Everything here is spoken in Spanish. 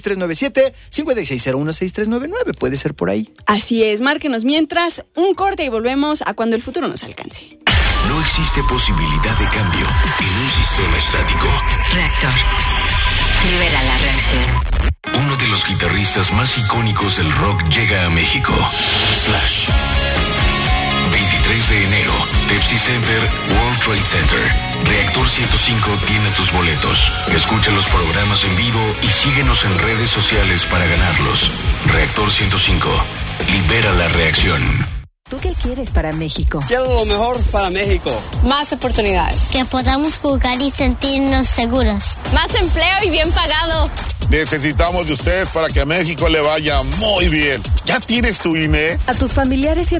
397-5601-6399, puede ser por ahí. Así es, márquenos mientras, un corte y volvemos a cuando el futuro nos alcance. No existe posibilidad de cambio en un sistema estático. Reactor. Libera la reacción. Uno de los guitarristas más icónicos del rock llega a México. Slash. 23 de enero, Pepsi Center, World Trade Center. Reactor 105 tiene tus boletos. Escucha los programas en vivo y síguenos en redes sociales para ganarlos. Reactor 105. Libera la reacción. ¿Tú qué quieres para México? Quiero lo mejor para México. Más oportunidades. Que podamos jugar y sentirnos seguros. Más empleo y bien pagado. Necesitamos de ustedes para que a México le vaya muy bien. ¿Ya tienes tu INE? A tus familiares y a